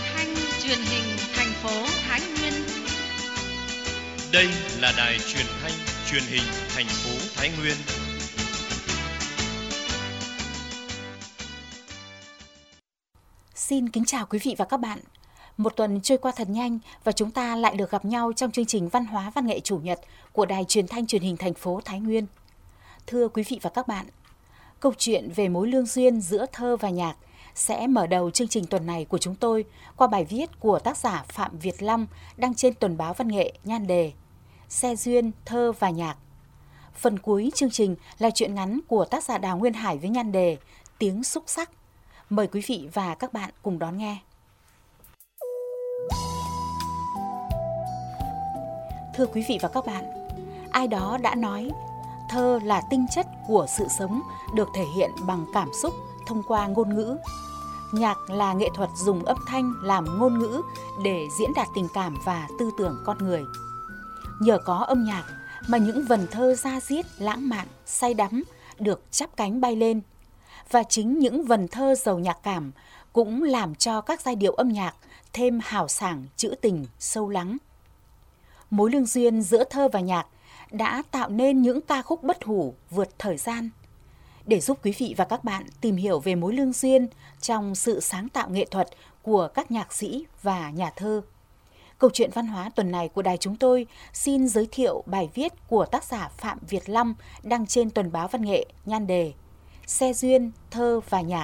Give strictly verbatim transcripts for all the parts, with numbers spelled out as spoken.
thanh truyền hình thành phố Thái Nguyên. Đây là đài truyền thanh truyền hình thành phố Thái Nguyên. Xin kính chào quý vị và các bạn. Một tuần trôi qua thật nhanh và chúng ta lại được gặp nhau trong chương trình Văn hóa Văn nghệ Chủ nhật của đài truyền thanh truyền hình thành phố Thái Nguyên. Thưa quý vị và các bạn, câu chuyện về mối lương duyên giữa thơ và nhạc sẽ mở đầu chương trình tuần này của chúng tôi qua bài viết của tác giả Phạm Việt Long đăng trên tuần báo Văn nghệ nhan đề Xe duyên, thơ và nhạc. Phần cuối chương trình là truyện ngắn của tác giả Đào Nguyên Hải với nhan đề Tiếng xúc sắc. Mời quý vị và các bạn cùng đón nghe. Thưa quý vị và các bạn, ai đó đã nói thơ là tinh chất của sự sống được thể hiện bằng cảm xúc thông qua ngôn ngữ. Nhạc là nghệ thuật dùng âm thanh làm ngôn ngữ để diễn đạt tình cảm và tư tưởng con người. Nhờ có âm nhạc mà những vần thơ da diết, lãng mạn, say đắm được chắp cánh bay lên. Và chính những vần thơ giàu nhạc cảm cũng làm cho các giai điệu âm nhạc thêm hào sảng, trữ tình, sâu lắng. Mối lương duyên giữa thơ và nhạc đã tạo nên những ca khúc bất hủ vượt thời gian. Để giúp quý vị và các bạn tìm hiểu về mối lương duyên trong sự sáng tạo nghệ thuật của các nhạc sĩ và nhà thơ, câu chuyện văn hóa tuần này của đài chúng tôi xin giới thiệu bài viết của tác giả Phạm Việt Long đăng trên tuần báo Văn nghệ nhan đề Xe duyên, thơ và nhạc.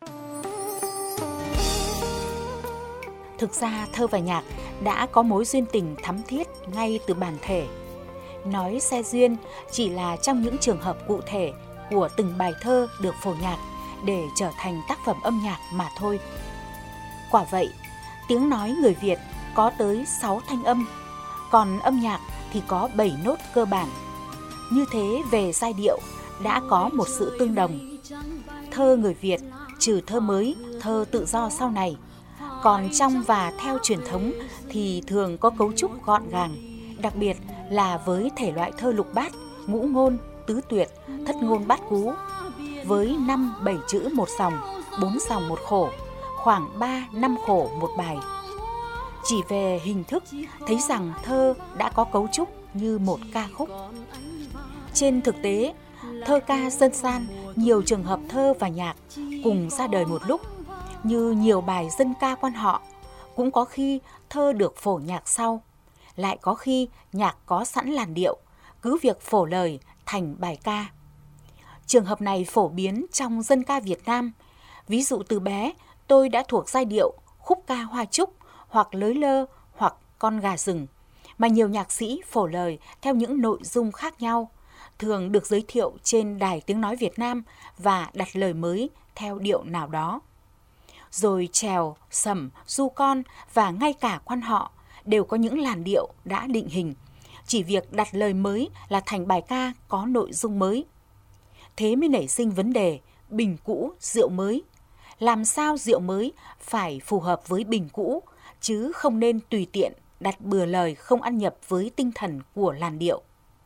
Thực ra thơ và nhạc đã có mối duyên tình thắm thiết ngay từ bản thể. Nói xe duyên chỉ là trong những trường hợp cụ thể của từng bài thơ được phổ nhạc để trở thành tác phẩm âm nhạc mà thôi. Quả vậy, tiếng nói người Việt có tới sáu thanh âm, còn âm nhạc thì có bảy nốt cơ bản. Như thế về giai điệu đã có một sự tương đồng. Thơ người Việt trừ thơ mới, thơ tự do sau này, còn trong và theo truyền thống thì thường có cấu trúc gọn gàng, đặc biệt là với thể loại thơ lục bát, ngũ ngôn, tứ tuyệt, thất ngôn bát cú, với năm bảy chữ một dòng, bốn dòng một khổ, khoảng ba năm khổ một bài. Chỉ về hình thức thấy rằng thơ đã có cấu trúc như một ca khúc. Trên thực tế, thơ ca dân gian nhiều trường hợp thơ và nhạc cùng ra đời một lúc, như nhiều bài dân ca quan họ, cũng có khi thơ được phổ nhạc sau, lại có khi nhạc có sẵn làn điệu, cứ việc phổ lời thành bài ca. Trường hợp này phổ biến trong dân ca Việt Nam. Ví dụ từ bé tôi đã thuộc giai điệu khúc ca Hoa Trúc hoặc Lới Lơ hoặc Con gà rừng, mà nhiều nhạc sĩ phổ lời theo những nội dung khác nhau, thường được giới thiệu trên Đài Tiếng Nói Việt Nam và đặt lời mới theo điệu nào đó. Rồi chèo, sẩm, du con và ngay cả quan họ đều có những làn điệu đã định hình, chỉ việc đặt lời mới là thành bài ca có nội dung mới. Thế mới nảy sinh vấn đề bình cũ, rượu mới. Làm sao rượu mới phải phù hợp với bình cũ, chứ không nên tùy tiện đặt bừa lời không ăn nhập với tinh thần của làn điệu.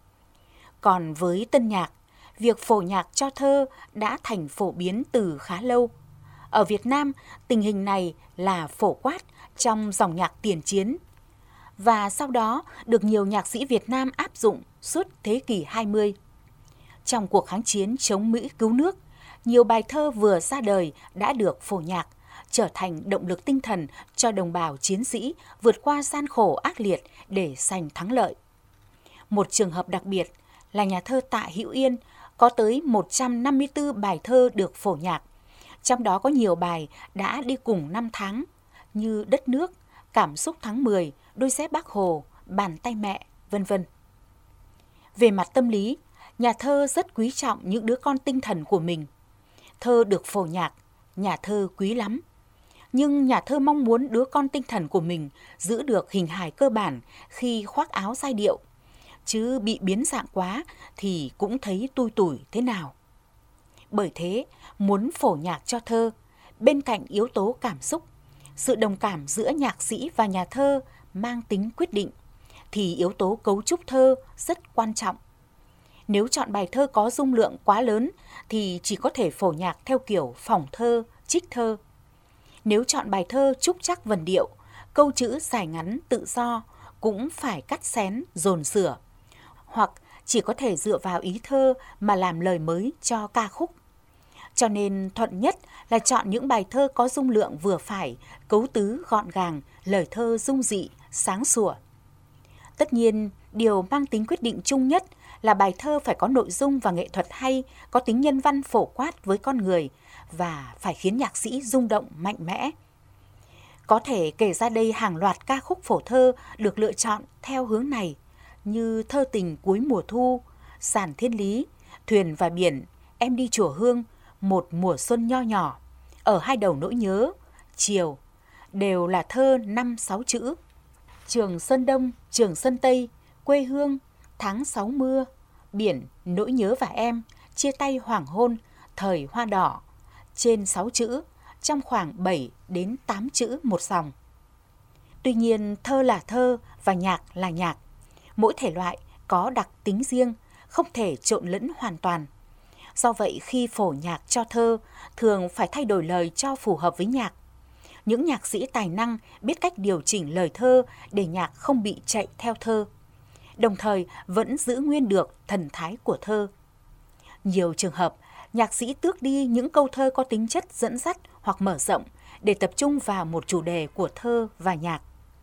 Còn với tân nhạc, việc phổ nhạc cho thơ đã thành phổ biến từ khá lâu. Ở Việt Nam, tình hình này là phổ quát trong dòng nhạc tiền chiến, và sau đó được nhiều nhạc sĩ Việt Nam áp dụng suốt thế kỷ hai mươi. Trong cuộc kháng chiến chống Mỹ cứu nước, nhiều bài thơ vừa ra đời đã được phổ nhạc, trở thành động lực tinh thần cho đồng bào chiến sĩ vượt qua gian khổ ác liệt để giành thắng lợi. Một trường hợp đặc biệt là nhà thơ Tạ Hữu Yên, có tới một trăm năm mươi tư bài thơ được phổ nhạc, trong đó có nhiều bài đã đi cùng năm tháng như Đất nước, Cảm xúc tháng mười, Đôi dép Bác Hồ, Bàn tay mẹ, vân vân. Về mặt tâm lý, nhà thơ rất quý trọng những đứa con tinh thần của mình. Thơ được phổ nhạc, nhà thơ quý lắm. Nhưng nhà thơ mong muốn đứa con tinh thần của mình giữ được hình hài cơ bản khi khoác áo giai điệu, chứ bị biến dạng quá thì cũng thấy tui tủi thế nào. Bởi thế, muốn phổ nhạc cho thơ, bên cạnh yếu tố cảm xúc, sự đồng cảm giữa nhạc sĩ và nhà thơ mang tính quyết định, thì yếu tố cấu trúc thơ rất quan trọng. Nếu chọn bài thơ có dung lượng quá lớn thì chỉ có thể phổ nhạc theo kiểu phỏng thơ, trích thơ. Nếu chọn bài thơ trúc trắc vần điệu, câu chữ dài ngắn tự do cũng phải cắt xén, dồn sửa, hoặc chỉ có thể dựa vào ý thơ mà làm lời mới cho ca khúc. Cho nên thuận nhất là chọn những bài thơ có dung lượng vừa phải, cấu tứ gọn gàng, lời thơ dung dị, sáng sủa. Tất nhiên, điều mang tính quyết định chung nhất là bài thơ phải có nội dung và nghệ thuật hay, có tính nhân văn phổ quát với con người và phải khiến nhạc sĩ rung động mạnh mẽ. Có thể kể ra đây hàng loạt ca khúc phổ thơ được lựa chọn theo hướng này, như Thơ tình cuối mùa thu, Sàn thiên lý, Thuyền và biển, Em đi chùa Hương, Một mùa xuân nho nhỏ, Ở hai đầu nỗi nhớ, Chiều, đều là thơ năm sáu chữ. Trường Sơn Đông, Trường Sơn Tây, Quê hương, Tháng sáu mưa, Biển, Nỗi nhớ và em, Chia tay hoàng hôn, Thời hoa đỏ, trên sáu chữ, trong khoảng bảy đến tám chữ một dòng. Tuy nhiên, thơ là thơ và nhạc là nhạc. Mỗi thể loại có đặc tính riêng, không thể trộn lẫn hoàn toàn. Do vậy, khi phổ nhạc cho thơ, thường phải thay đổi lời cho phù hợp với nhạc. Những nhạc sĩ tài năng biết cách điều chỉnh lời thơ để nhạc không bị chạy theo thơ, đồng thời vẫn giữ nguyên được thần thái của thơ. Nhiều trường hợp, nhạc sĩ tước đi những câu thơ có tính chất dẫn dắt hoặc mở rộng để tập trung vào một chủ đề của thơ và nhạc.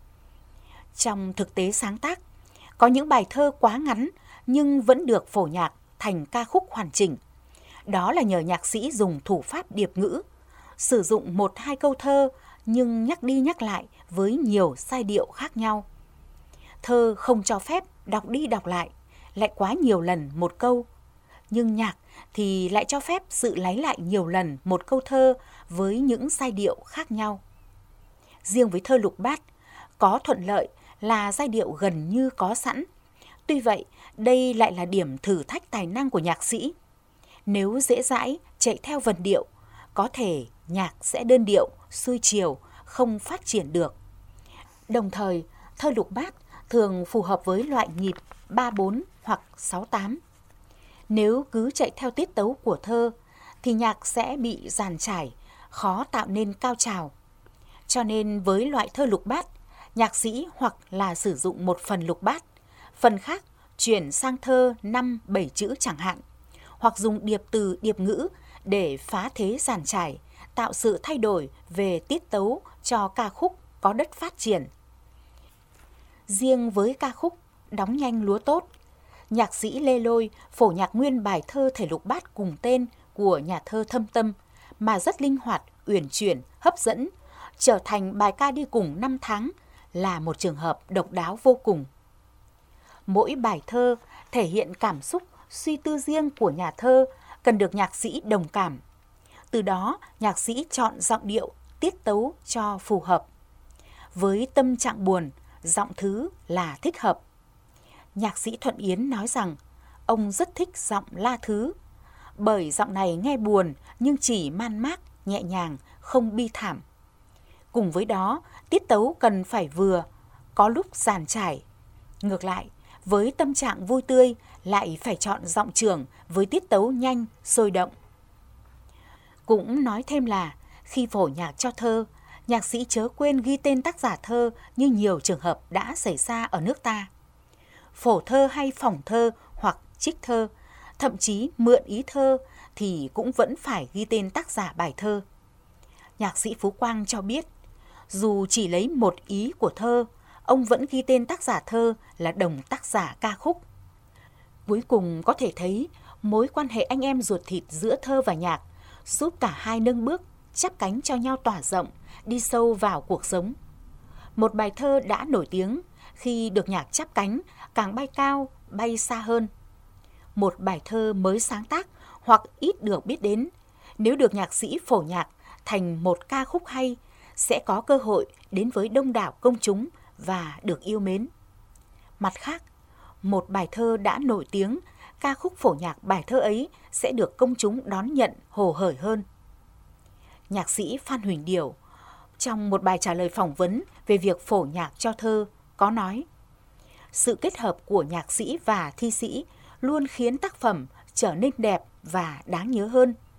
Trong thực tế sáng tác, có những bài thơ quá ngắn nhưng vẫn được phổ nhạc thành ca khúc hoàn chỉnh. Đó là nhờ nhạc sĩ dùng thủ pháp điệp ngữ, sử dụng một hai câu thơ nhưng nhắc đi nhắc lại với nhiều giai điệu khác nhau. Thơ không cho phép đọc đi đọc lại, lại quá nhiều lần một câu. Nhưng nhạc thì lại cho phép sự lấy lại nhiều lần một câu thơ với những giai điệu khác nhau. Riêng với thơ lục bát, có thuận lợi là giai điệu gần như có sẵn. Tuy vậy, đây lại là điểm thử thách tài năng của nhạc sĩ. Nếu dễ dãi chạy theo vần điệu, có thể nhạc sẽ đơn điệu, xuôi chiều, không phát triển được. Đồng thời, thơ lục bát thường phù hợp với loại nhịp ba bốn hoặc sáu tám. Nếu cứ chạy theo tiết tấu của thơ, thì nhạc sẽ bị dàn trải, khó tạo nên cao trào. Cho nên với loại thơ lục bát, nhạc sĩ hoặc là sử dụng một phần lục bát, phần khác chuyển sang thơ năm bảy chữ chẳng hạn, hoặc dùng điệp từ điệp ngữ để phá thế dàn trải, tạo sự thay đổi về tiết tấu cho ca khúc có đất phát triển. Riêng với ca khúc Đóng nhanh lúa tốt, nhạc sĩ Lê Lôi phổ nhạc nguyên bài thơ thể lục bát cùng tên của nhà thơ Thâm Tâm mà rất linh hoạt, uyển chuyển, hấp dẫn, trở thành bài ca đi cùng năm tháng, là một trường hợp độc đáo vô cùng. Mỗi bài thơ thể hiện cảm xúc, suy tư riêng của nhà thơ, cần được nhạc sĩ đồng cảm. Từ đó, nhạc sĩ chọn giọng điệu, tiết tấu cho phù hợp. Với tâm trạng buồn, giọng thứ là thích hợp. Nhạc sĩ Thuận Yến nói rằng ông rất thích giọng La Thứ, bởi giọng này nghe buồn nhưng chỉ man mác, nhẹ nhàng, không bi thảm. Cùng với đó, tiết tấu cần phải vừa, có lúc dàn trải. Ngược lại, với tâm trạng vui tươi lại phải chọn giọng trưởng với tiết tấu nhanh, sôi động. Cũng nói thêm là khi phổ nhạc cho thơ, nhạc sĩ chớ quên ghi tên tác giả thơ như nhiều trường hợp đã xảy ra ở nước ta. Phổ thơ hay phỏng thơ hoặc trích thơ, thậm chí mượn ý thơ thì cũng vẫn phải ghi tên tác giả bài thơ. Nhạc sĩ Phú Quang cho biết, dù chỉ lấy một ý của thơ, ông vẫn ghi tên tác giả thơ là đồng tác giả ca khúc. Cuối cùng có thể thấy mối quan hệ anh em ruột thịt giữa thơ và nhạc giúp cả hai nâng bước, chắp cánh cho nhau tỏa rộng, đi sâu vào cuộc sống. Một bài thơ đã nổi tiếng khi được nhạc chắp cánh càng bay cao, bay xa hơn. Một bài thơ mới sáng tác hoặc ít được biết đến, nếu được nhạc sĩ phổ nhạc thành một ca khúc hay, sẽ có cơ hội đến với đông đảo công chúng và được yêu mến. Mặt khác, một bài thơ đã nổi tiếng, ca khúc phổ nhạc bài thơ ấy sẽ được công chúng đón nhận hồ hởi hơn. Nhạc sĩ Phan Huỳnh Điểu, trong một bài trả lời phỏng vấn về việc phổ nhạc cho thơ, có nói: sự kết hợp của nhạc sĩ và thi sĩ luôn khiến tác phẩm trở nên đẹp và đáng nhớ hơn.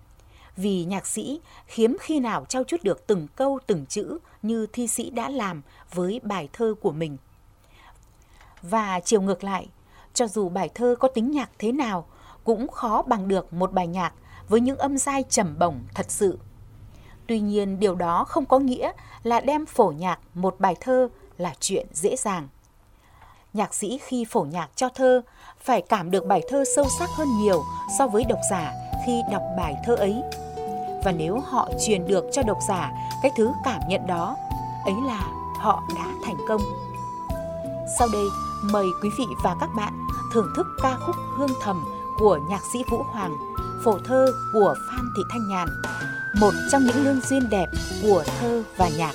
vì nhạc sĩ hiếm khi nào trau chuốt được từng câu từng chữ như thi sĩ đã làm với bài thơ của mình. Và chiều ngược lại, cho dù bài thơ có tính nhạc thế nào, cũng khó bằng được một bài nhạc với những âm giai trầm bổng thật sự. Tuy nhiên, điều đó không có nghĩa là đem phổ nhạc một bài thơ là chuyện dễ dàng. Nhạc sĩ khi phổ nhạc cho thơ phải cảm được bài thơ sâu sắc hơn nhiều so với độc giả khi đọc bài thơ ấy. Và nếu họ truyền được cho độc giả cái thứ cảm nhận đó, ấy là họ đã thành công. Sau đây, mời quý vị và các bạn thưởng thức ca khúc Hương Thầm của nhạc sĩ Vũ Hoàng, phổ thơ của Phan Thị Thanh Nhàn, một trong những lương duyên đẹp của thơ và nhạc.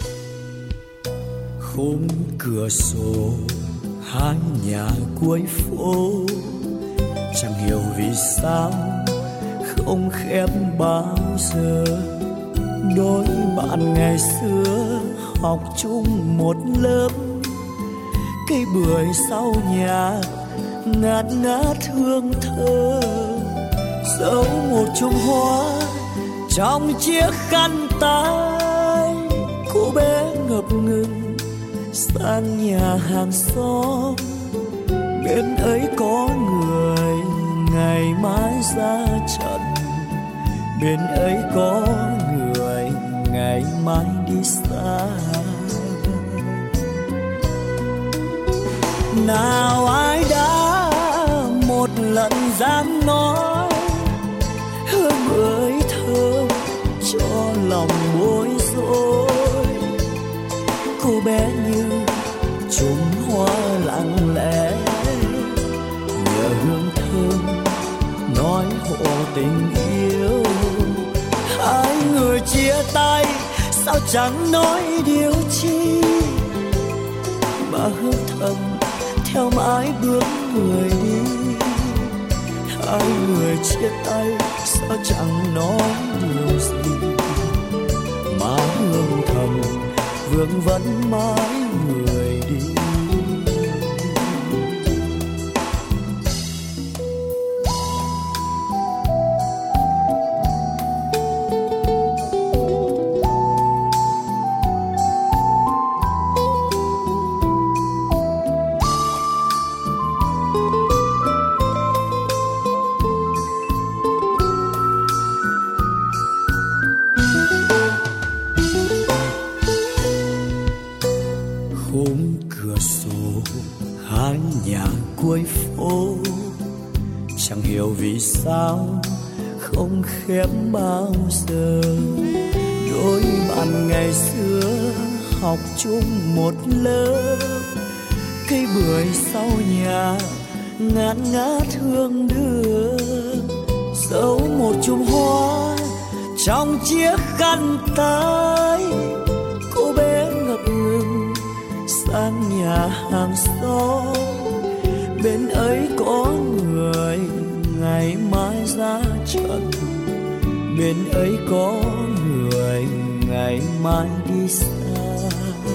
Khung cửa sổ hai nhà cuối phố, chẳng hiểu vì sao không khép bao giờ. Đôi bạn ngày xưa học chung một lớp, cây bưởi sau nhà ngát ngát hương thơ. Dẫu một chùm hoa trong chiếc khăn tay, cô bé ngập ngừng sang nhà hàng xóm. Bên ấy có người ngày mai ra trận, bên ấy có người ngày mai đi xa. Nào ai đã một lần dám nói hương bưởi thơm cho lòng bối rối. Cô bé như chùm hoa lặng lẽ, nhờ hương thơm nói hộ tình yêu. Hai người chia tay sao chẳng nói điều chi, mà hương thầm theo mãi bước người đi. Hai người chia tay sao chẳng nói điều gì, mà hương thầm vương vấn mãi người đi. Chẳng hiểu vì sao không khép bao giờ. Đôi bạn ngày xưa học chung một lớp, cây bưởi sau nhà ngát ngát hương đưa. Dẫu một chùm hoa trong chiếc khăn tay, cô bé ngập ngừng sang nhà hàng xóm. Bên ấy có người ngày mai ra trận, bên ấy có người ngày mai đi xa.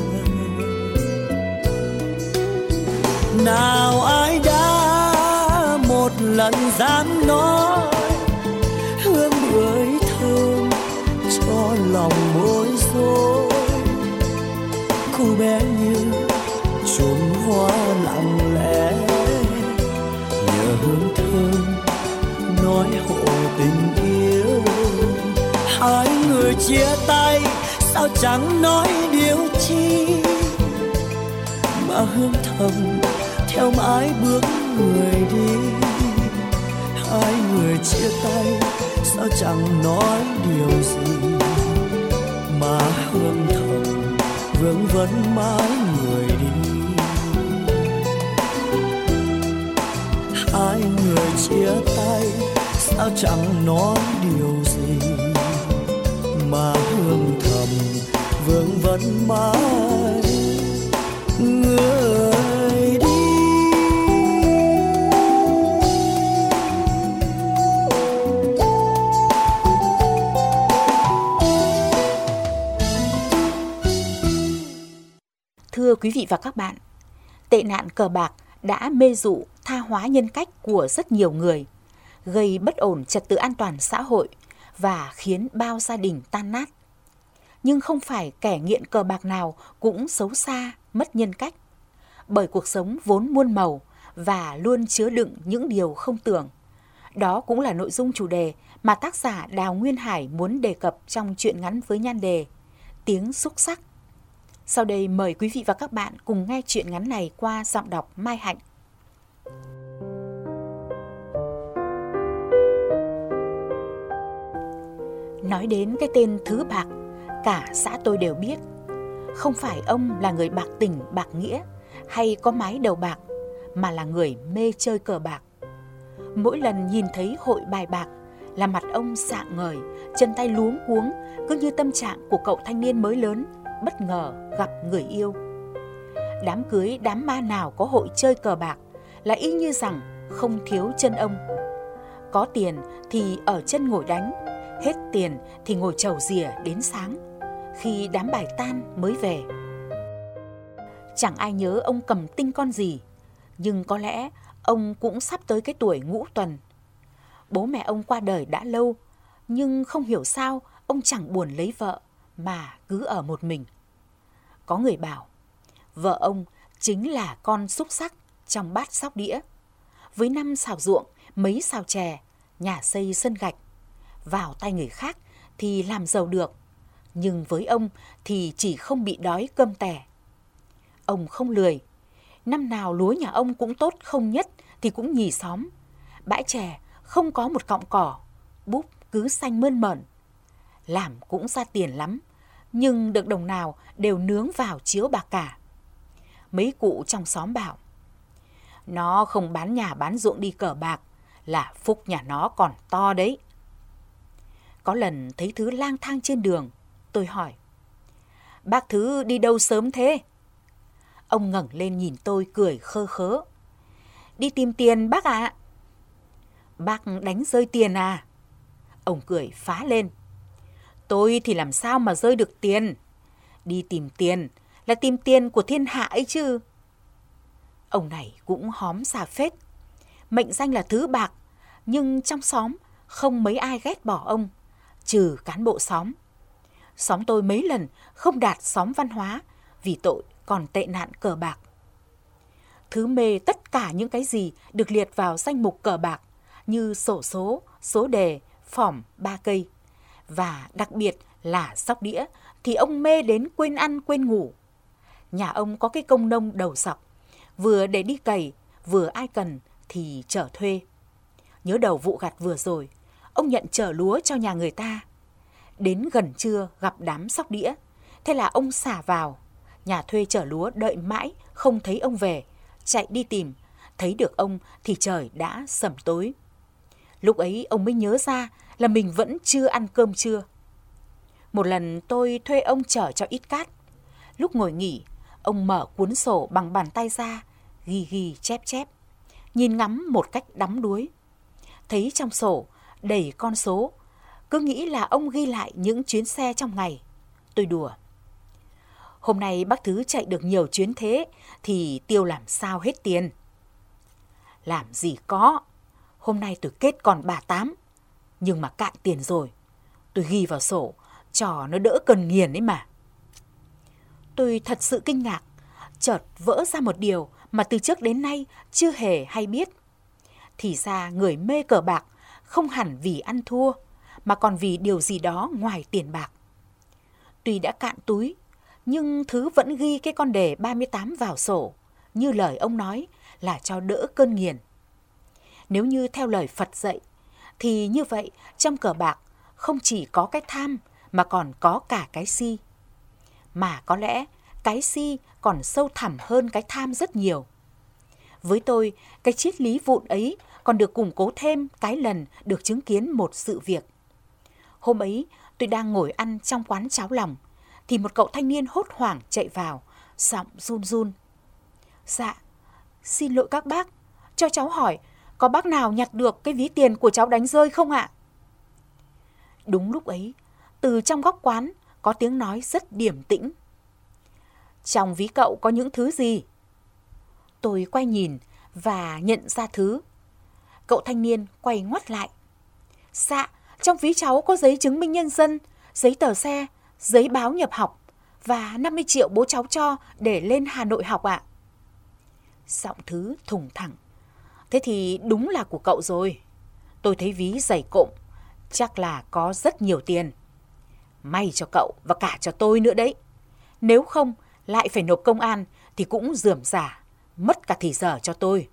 Nào ai đã một lần dám nói hương bưởi thơm cho lòng bối rối. Cô bé như chùm hoa lặng lẽ, nhờ hương thơm nói hộ tình yêu. Hai người chia tay sao chẳng nói điều chi, mà hương thầm theo mãi bước người đi. Hai người chia tay sao chẳng nói điều gì, mà hương thầm vương vấn mãi người đi. Hai người chia tay sao chẳng nói điều gì, mà hương thầm vương vấn mãi người đi. Thưa quý vị và các bạn, tệ nạn cờ bạc đã mê dụ tha hóa nhân cách của rất nhiều người, gây bất ổn trật tự an toàn xã hội và khiến bao gia đình tan nát. Nhưng không phải kẻ nghiện cờ bạc nào cũng xấu xa, mất nhân cách. Bởi cuộc sống vốn muôn màu và luôn chứa đựng những điều không tưởng. Đó cũng là nội dung chủ đề mà tác giả Đào Nguyên Hải muốn đề cập trong truyện ngắn với nhan đề Tiếng xúc xắc. Sau đây mời quý vị và các bạn cùng nghe truyện ngắn này qua giọng đọc Mai Hạnh. Nói đến cái tên Thứ Bạc, cả xã tôi đều biết. Không phải ông là người bạc tình, bạc nghĩa hay có mái đầu bạc, mà là người mê chơi cờ bạc. Mỗi lần nhìn thấy hội bài bạc là mặt ông sạng ngời, chân tay luống cuống, cứ như tâm trạng của cậu thanh niên mới lớn bất ngờ gặp người yêu. Đám cưới đám ma nào có hội chơi cờ bạc là y như rằng không thiếu chân ông. Có tiền thì ở chân ngồi đánh, hết tiền thì ngồi chầu rìa đến sáng, khi đám bài tan mới về. Chẳng ai nhớ ông cầm tinh con gì, nhưng có lẽ ông cũng sắp tới cái tuổi ngũ tuần. Bố mẹ ông qua đời đã lâu, nhưng không hiểu sao ông chẳng buồn lấy vợ mà cứ ở một mình. Có người bảo, vợ ông chính là con xúc xắc trong bát sóc đĩa. Với năm xào ruộng, mấy xào chè, nhà xây sân gạch, vào tay người khác thì làm giàu được, nhưng với ông thì chỉ không bị đói cơm tẻ. Ông không lười, năm nào lúa nhà ông cũng tốt không nhất thì cũng nhì xóm. Bãi chè không có một cọng cỏ, búp cứ xanh mơn mởn. Làm cũng ra tiền lắm, nhưng được đồng nào đều nướng vào chiếu bạc cả. Mấy cụ trong xóm bảo, nó không bán nhà bán ruộng đi cờ bạc là phúc nhà nó còn to đấy. Có lần thấy Thứ lang thang trên đường, tôi hỏi, bác Thứ đi đâu sớm thế? Ông ngẩng lên nhìn tôi cười khơ khớ, đi tìm tiền bác ạ. À. Bác đánh rơi tiền à? Ông cười phá lên, tôi thì làm sao mà rơi được tiền? Đi tìm tiền là tìm tiền của thiên hạ ấy chứ. Ông này cũng hóm xà phết, mệnh danh là Thứ Bạc, nhưng trong xóm không mấy ai ghét bỏ ông, trừ cán bộ xóm. Xóm tôi mấy lần không đạt xóm văn hóa vì tội còn tệ nạn cờ bạc. Thứ mê tất cả những cái gì được liệt vào danh mục cờ bạc như xổ số, số đề, phỏm, ba cây. Và đặc biệt là sóc đĩa thì ông mê đến quên ăn quên ngủ. Nhà ông có cái công nông đầu sọc, vừa để đi cày, vừa ai cần thì chở thuê. Nhớ đầu vụ gặt vừa rồi, ông nhận chở lúa cho nhà người ta. Đến gần trưa gặp đám sóc đĩa, thế là ông xả vào. Nhà thuê chở lúa đợi mãi không thấy ông về, chạy đi tìm, thấy được ông thì trời đã sẩm tối. Lúc ấy ông mới nhớ ra là mình vẫn chưa ăn cơm trưa. Một lần tôi thuê ông chở cho ít cát. Lúc ngồi nghỉ, ông mở cuốn sổ bằng bàn tay ra, ghi ghi chép chép, nhìn ngắm một cách đắm đuối. Thấy trong sổ đầy con số, cứ nghĩ là ông ghi lại những chuyến xe trong ngày. Tôi đùa, hôm nay bác Thứ chạy được nhiều chuyến thế thì tiêu làm sao hết tiền. Làm gì có, hôm nay tôi kết còn bà tám, nhưng mà cạn tiền rồi. Tôi ghi vào sổ, trò nó đỡ cần nghiền ấy mà. Tôi thật sự kinh ngạc, chợt vỡ ra một điều mà từ trước đến nay chưa hề hay biết. Thì ra người mê cờ bạc không hẳn vì ăn thua, mà còn vì điều gì đó ngoài tiền bạc. Tuy đã cạn túi, nhưng Thứ vẫn ghi cái con đề ba mươi tám vào sổ, như lời ông nói là cho đỡ cơn nghiền. Nếu như theo lời Phật dạy, thì như vậy trong cờ bạc không chỉ có cái tham mà còn có cả cái si. Mà có lẽ cái si còn sâu thẳm hơn cái tham rất nhiều. Với tôi, cái triết lý vụn ấy còn được củng cố thêm cái lần được chứng kiến một sự việc. Hôm ấy, tôi đang ngồi ăn trong quán cháo lòng, thì một cậu thanh niên hốt hoảng chạy vào, giọng run run. Dạ, xin lỗi các bác, cho cháu hỏi, có bác nào nhặt được cái ví tiền của cháu đánh rơi không ạ? Đúng lúc ấy, từ trong góc quán có tiếng nói rất điềm tĩnh. Trong ví cậu có những thứ gì? Tôi quay nhìn và nhận ra Thứ. Cậu thanh niên quay ngoắt lại. Dạ, trong ví cháu có giấy chứng minh nhân dân, giấy tờ xe, giấy báo nhập học và năm mươi triệu bố cháu cho để lên Hà Nội học ạ. Giọng Thứ thùng thẳng. Thế thì đúng là của cậu rồi. Tôi thấy ví dày cộm, chắc là có rất nhiều tiền. May cho cậu và cả cho tôi nữa đấy. Nếu không lại phải nộp công an thì cũng rườm rà, mất cả thì giờ cho tôi.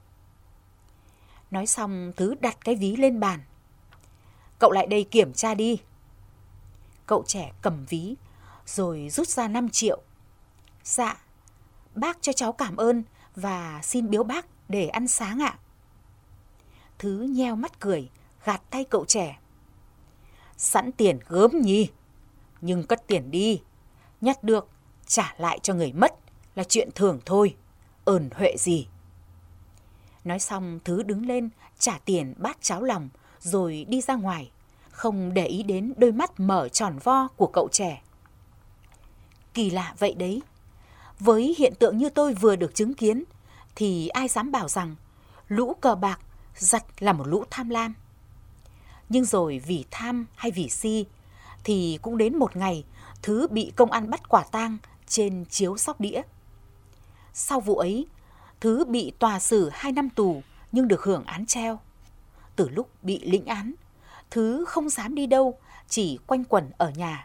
Nói xong Thứ đặt cái ví lên bàn. Cậu lại đây kiểm tra đi. Cậu trẻ cầm ví rồi rút ra năm triệu. Dạ, bác cho cháu cảm ơn và xin biếu bác để ăn sáng ạ. Thứ nheo mắt cười, gạt tay cậu trẻ. Sẵn tiền gớm nhỉ, nhưng cất tiền đi. Nhặt được, trả lại cho người mất là chuyện thường thôi, ơn huệ gì. Nói xong Thứ đứng lên trả tiền bát cháo lòng rồi đi ra ngoài, không để ý đến đôi mắt mở tròn vo của cậu trẻ. Kỳ lạ vậy đấy. Với hiện tượng như tôi vừa được chứng kiến thì ai dám bảo rằng lũ cờ bạc giật là một lũ tham lam. Nhưng rồi vì tham hay vì si thì cũng đến một ngày Thứ bị công an bắt quả tang trên chiếu sóc đĩa. Sau vụ ấy, Thứ bị tòa xử hai năm tù nhưng được hưởng án treo. Từ lúc bị lĩnh án, Thứ không dám đi đâu, chỉ quanh quẩn ở nhà.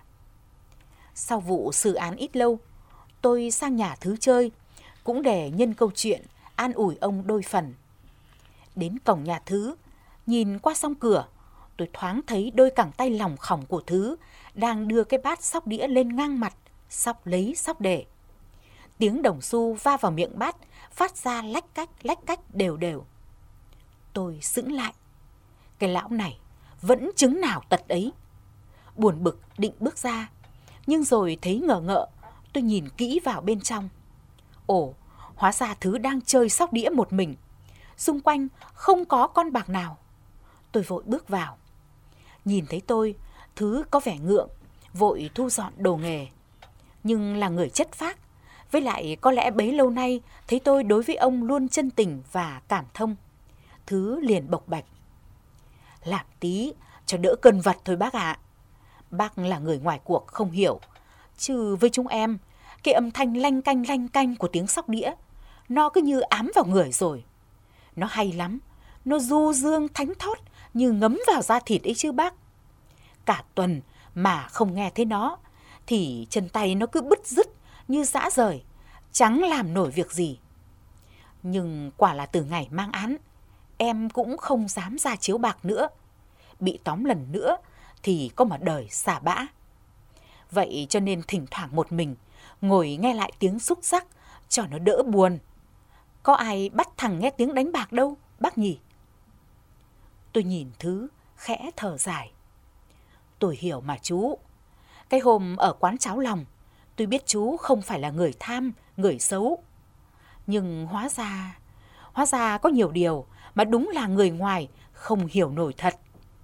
Sau vụ xử án ít lâu, tôi sang nhà Thứ chơi, cũng để nhân câu chuyện an ủi ông đôi phần. Đến cổng nhà Thứ, nhìn qua song cửa, tôi thoáng thấy đôi cẳng tay lỏng khỏng của Thứ đang đưa cái bát sóc đĩa lên ngang mặt, sóc lấy sóc để. Tiếng đồng xu va vào miệng bát phát ra lách cách lách cách đều đều. Tôi sững lại. Cái lão này vẫn chứng nào tật ấy. Buồn bực định bước ra, nhưng rồi thấy ngờ ngợ, tôi nhìn kỹ vào bên trong. Ồ, hóa ra Thứ đang chơi sóc đĩa một mình. Xung quanh không có con bạc nào. Tôi vội bước vào. Nhìn thấy tôi, Thứ có vẻ ngượng, vội thu dọn đồ nghề. Nhưng là người chất phác, với lại có lẽ bấy lâu nay thấy tôi đối với ông luôn chân tình và cảm thông. Thứ liền bộc bạch. Làm tí cho đỡ cơn vật thôi bác ạ. Bác là người ngoài cuộc không hiểu, chứ với chúng em, cái âm thanh lanh canh lanh canh của tiếng sóc đĩa, nó cứ như ám vào người rồi. Nó hay lắm, nó du dương thánh thót như ngấm vào da thịt ấy chứ bác. Cả tuần mà không nghe thấy nó, thì chân tay nó cứ bứt rứt như dã rời, chẳng làm nổi việc gì. Nhưng quả là từ ngày mang án, em cũng không dám ra chiếu bạc nữa. Bị tóm lần nữa thì có mà đời xả bã. Vậy cho nên thỉnh thoảng một mình ngồi nghe lại tiếng xúc xắc cho nó đỡ buồn. Có ai bắt thằng nghe tiếng đánh bạc đâu, bác nhỉ? Tôi nhìn Thứ khẽ thở dài. Tôi hiểu mà chú. Cái hôm ở quán cháo lòng, tôi biết chú không phải là người tham, người xấu. Nhưng hóa ra, hóa ra có nhiều điều mà đúng là người ngoài không hiểu nổi thật.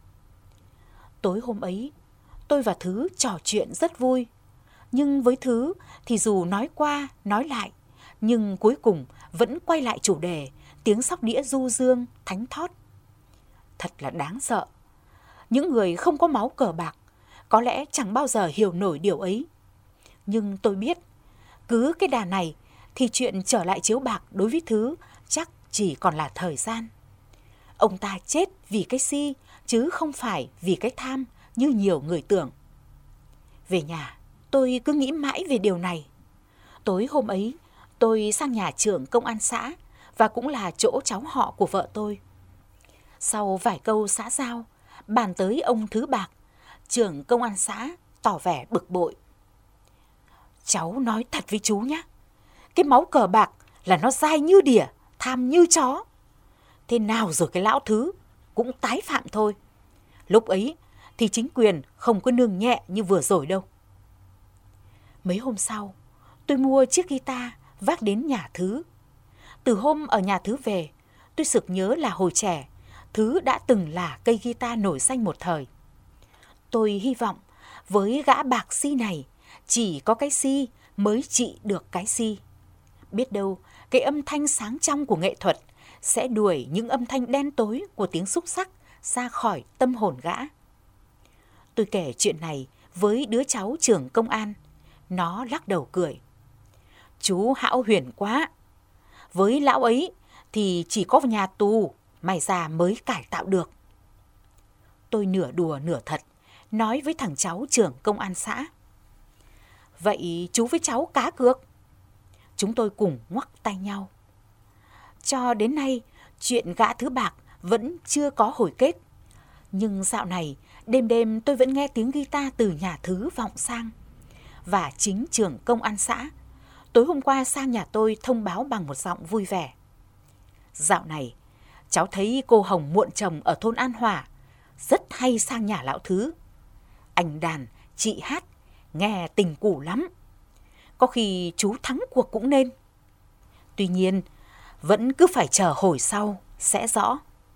Tối hôm ấy, tôi và Thứ trò chuyện rất vui. Nhưng với Thứ thì dù nói qua, nói lại, nhưng cuối cùng vẫn quay lại chủ đề, tiếng sóc đĩa du dương, thánh thót. Thật là đáng sợ. Những người không có máu cờ bạc có lẽ chẳng bao giờ hiểu nổi điều ấy. Nhưng tôi biết, cứ cái đà này thì chuyện trở lại chiếu bạc đối với Thứ chắc chỉ còn là thời gian. Ông ta chết vì cái si, chứ không phải vì cái tham như nhiều người tưởng. Về nhà, tôi cứ nghĩ mãi về điều này. Tối hôm ấy, tôi sang nhà trưởng công an xã và cũng là chỗ cháu họ của vợ tôi. Sau vài câu xã giao, bàn tới ông Thứ bạc, trưởng công an xã tỏ vẻ bực bội. Cháu nói thật với chú nhé, cái máu cờ bạc là nó dai như đỉa, tham như chó. Thế nào rồi cái lão Thứ cũng tái phạm thôi. Lúc ấy thì chính quyền không có nương nhẹ như vừa rồi đâu. Mấy hôm sau, tôi mua chiếc guitar vác đến nhà Thứ. Từ hôm ở nhà Thứ về, tôi sực nhớ là hồi trẻ, Thứ đã từng là cây guitar nổi danh một thời. Tôi hy vọng với gã bạc si này, chỉ có cái si mới trị được cái si. Biết đâu, cái âm thanh sáng trong của nghệ thuật sẽ đuổi những âm thanh đen tối của tiếng xúc xắc ra khỏi tâm hồn gã. tôi kể chuyện này với đứa cháu trưởng công an, nó lắc đầu cười. Chú hão huyền quá. Với lão ấy thì chỉ có vào nhà tù mày già mới cải tạo được. Tôi nửa đùa nửa thật, nói với thằng cháu trưởng công an xã. Vậy chú với cháu cá cược? Chúng tôi cùng ngoắc tay nhau. Cho đến nay, chuyện gã thứ bạc vẫn chưa có hồi kết. Nhưng dạo này, đêm đêm tôi vẫn nghe tiếng guitar từ nhà thứ vọng sang. Và chính trưởng công an xã tối hôm qua sang nhà tôi thông báo bằng một giọng vui vẻ. Dạo này, cháu thấy cô Hồng muộn chồng ở thôn An Hòa rất hay sang nhà lão thứ. Anh đàn, chị hát, nghe tình cũ lắm. Có khi chú thắng cuộc cũng nên. Tuy nhiên, vẫn cứ phải chờ hồi sau sẽ rõ.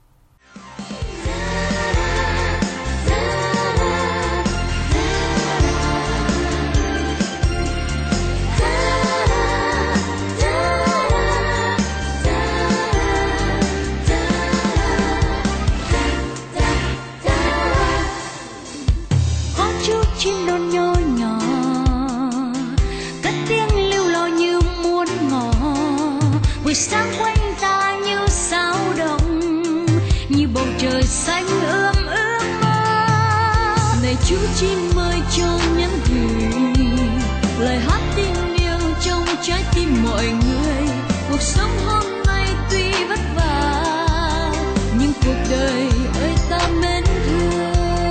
Chim non nhỏ nhỏ cất tiếng lưu lo như muốn ngỏ, buổi sáng quanh ta như sao động, như bầu trời xanh ươm ướt mơ. Này chú chim ơi cho nhắn gửi lời hát tình yêu trong trái tim mọi người. Cuộc sống hôm nay tuy vất vả, nhưng cuộc đời ơi ta mến thương.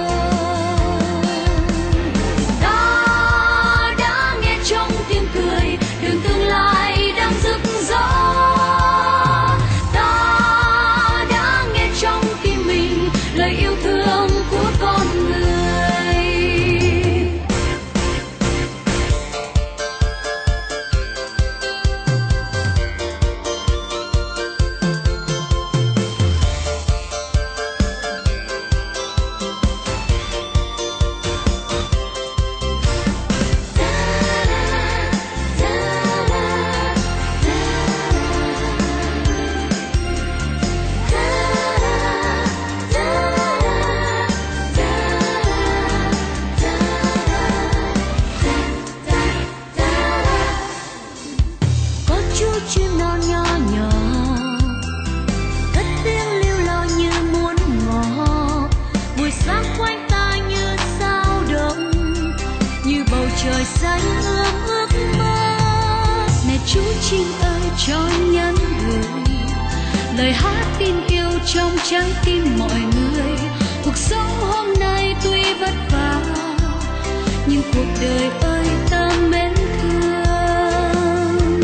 Trời xanh ươm ước mơ. Này chú chim ơi cho nhắn gửi lời hát tin yêu trong trái tim mọi người. Cuộc sống hôm nay tuy vất vả, nhưng cuộc đời ơi ta mến thương.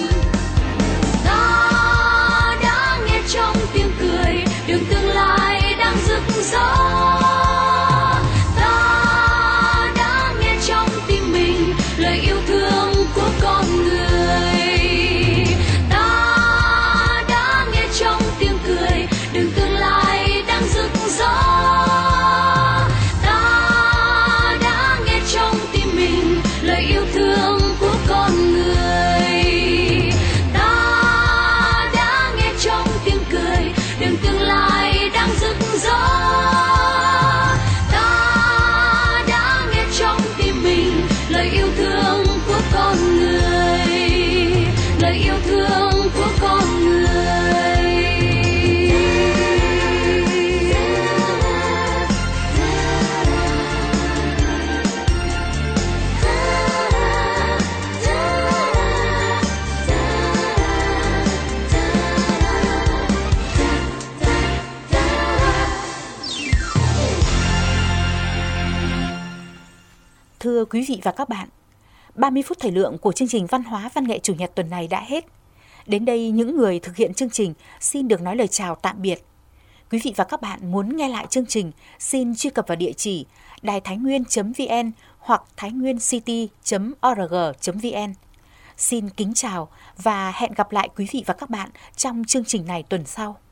Ta đã nghe trong tiếng cười đường tương lai đang rực rỡ. Lời yêu thương của con người, ta đã nghe trong tiếng cười đường tương lai đang rực rỡ. Ta đã nghe trong tim mình lời yêu thương của con người. Ta đã nghe trong tiếng cười đường tương lai đang rực rỡ. Lời yêu thương của con người, lời yêu thương của con người. Thưa quý vị và các bạn, ba mươi phút thời lượng của chương trình Văn hóa Văn nghệ Chủ nhật tuần này đã hết. Đến đây, những người thực hiện chương trình xin được nói lời chào tạm biệt. Quý vị và các bạn muốn nghe lại chương trình, xin truy cập vào địa chỉ đài thái nguyên chấm vn hoặc thái nguyên city chấm org chấm vn. Xin kính chào và hẹn gặp lại quý vị và các bạn trong chương trình này tuần sau.